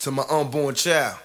To my unborn child.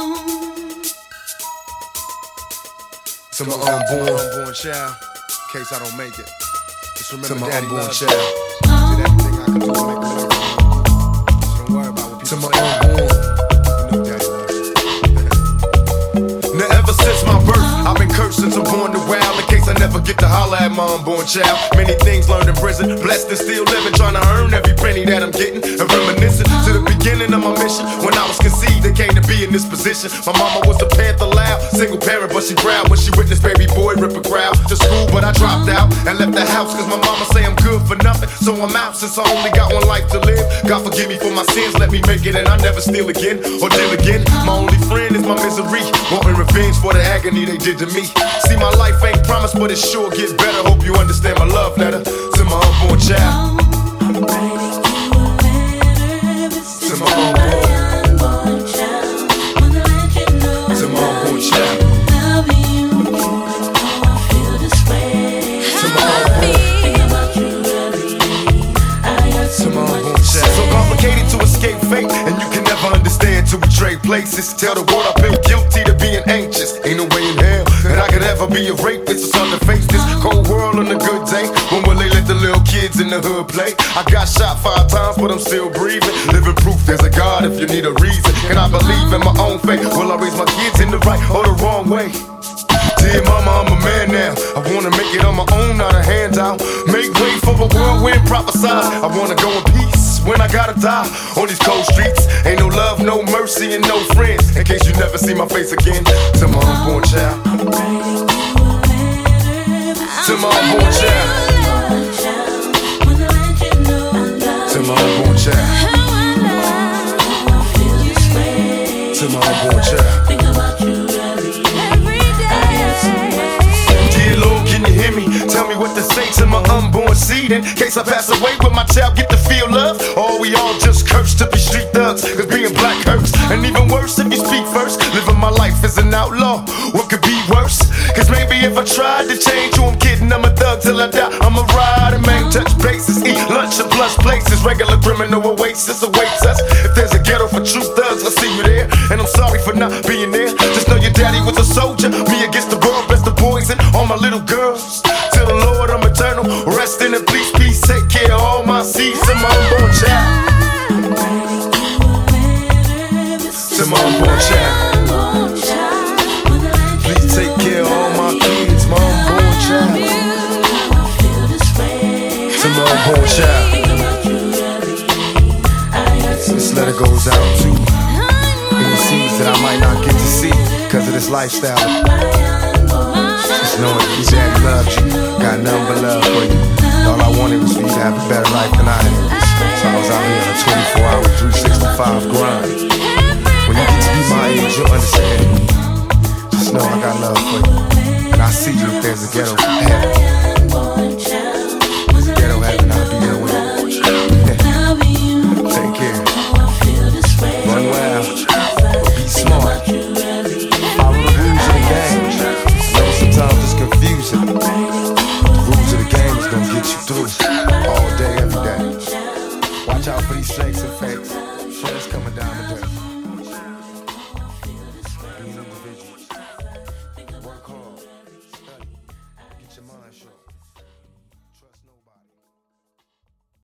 To my unborn child. In case I don't make it. Just remember, to my Daddy unborn child. Did everything I could do to make a way for you. So don't worry about what people say. To my unborn. You know Daddy loves you. Now ever since my birth, I've been cursed since I'm born to wild. In case I never get to holler at my unborn child. Many things learned in prison, blessed and still living, trying to earn every penny that I'm getting. And reminiscing to the beginning of my mission. When I was conceived, it came to be in this position. My mama was a Panther loud, single parent, but she proud when she witnessed baby boy rip a crowd to school. But I dropped out and left the house, cause my mama say I'm good for nothing. So I'm out since I only got one life to live. God forgive me for my sins, let me make it, and I never steal again or deal again. My only friend is my misery, wanting revenge for the agony they did to me. See, my life ain't promised, but it sure gets better. Hope you understand my love letter to my unborn child. I'm writing you a letter. This is my unborn child. Wanna let you know to my unborn child. Loving you, I feel this way. To my unborn. Think about you every day. I got so much to So complicated to escape fate, and you can never understand till we trade places. Tell the world I feel guilty to being anxious. Ain't no way in hell that I could ever be a rapist. It's hard to face this cold world on a good day. When will they let the little kids in the hood play? I got shot 5 times, but I'm still breathing. Living proof there's a God if you need a reason. Can I believe in my own faith? Will I raise my kids in the right or the wrong way? Dear mama, I'm a man now. I wanna make it on my own, not a handout. Make way for a whirlwind prophesied. I wanna go in peace when I gotta die on these cold streets. Ain't no love, no mercy, and no friends. In case you never see my face again. To my unborn child. I'm writing you a letter. To my unborn child. Wanna let you know I love To my unborn child. I feel this way. To my unborn child. Think about you every day. I got so much to say. Dear Lord, can you hear me? Tell me what to say to my unborn seed. In case I pass away, will my child get to feel love? Or we all just cursed to be street thugs? Cause being black hurts. And even worse if you speak first. Living my life as an outlaw, what could be worse? Cause maybe if I tried to change who I'm kidding, I'm a thug till I die. I'm a rider, man, touch bases, eat lunch in plush places. Regular criminal oasis awaits us. If there's a ghetto for true thugs, I'll see you there. And I'm sorry for not being there. Just know your daddy was a soldier. Me against the world, best of boys and all my little girls. To the Lord, I'm eternal. Rest in it, please, peace. Take care of all my seeds. To my unborn child. I'm writing you a letter. This To is my unborn child. unborn child. Wanna let you Please take care of all my kids. My unborn child. I feel this way. To my unborn child. Think about you every day. I got so This letter goes out to any seeds that I might not get to see because of this lifestyle. Just knowing your daddy loves you, got nothing but love for you. And all I wanted was for you to have a better life than I had. So I was out here on a 24-hour, 365 grind. When you get to be my age, you'll understand. Just know I got love for you. And I see you if there's a ghetto heaven. There's a ghetto heaven, I'll be there with you. Take care. Run wild, but be smart. Follow the rules of the game. I know sometimes it's confusing. The rules of the game is gonna get you through all day, every day. Watch out for these snakes and fakes. Friends coming down the dirt.